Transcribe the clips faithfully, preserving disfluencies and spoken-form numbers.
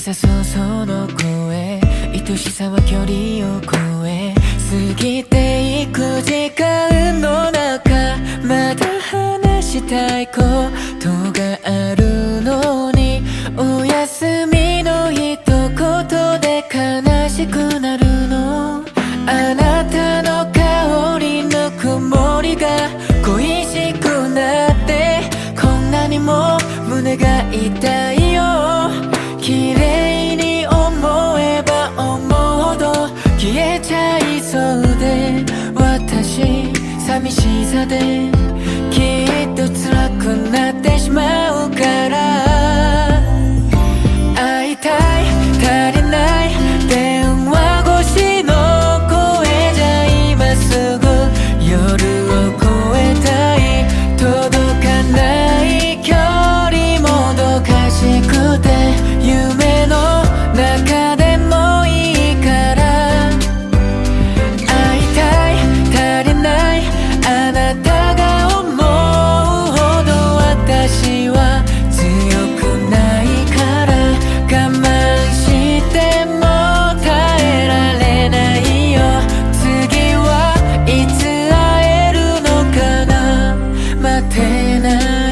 そうその声、愛しさは距離を超え過ぎていく時間の中、まだ話したいことがあるのに、お休みの一言で悲しくなるの。あなたの香りぬくもりが恋しくなって、こんなにも胸が痛いよ。綺麗に思えば思うほど消えちゃいそうで、私寂しさできっと辛くなってしまうから、会いたい足りない電話越しの声じゃ今すぐ夜を越えたい、届かない距離もどかしくて夢の中でもいいから、会いたい足りないあなたが思うほど私は強くないから、我慢しても耐えられないよ。次はいつ会えるのかな、待てない。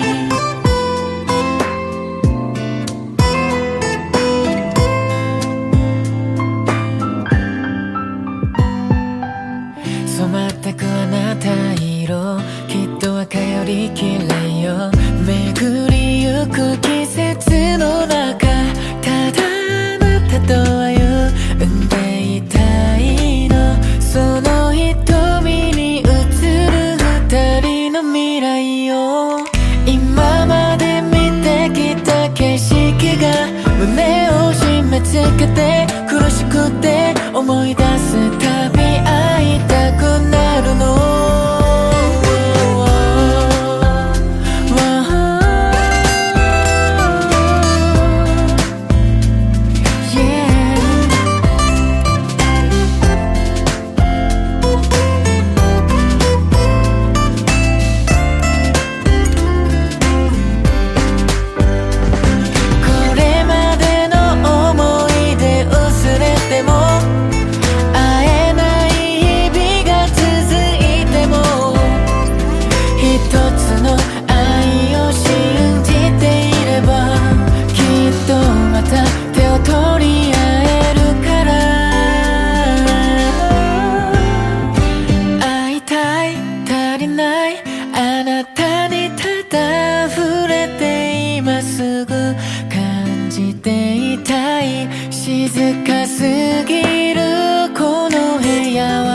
染まってくあなた色、きっと赤より綺麗よ。巡りゆく季節の中、ただあなたと歩んでいたいの。その瞳に映る二人の未来を、今まで見てきた景色が胸を締め付けて、苦しくて思い出すたび会いたくなるの。あなたにただ触れて今すぐ感じていたい、静かすぎるこの部屋は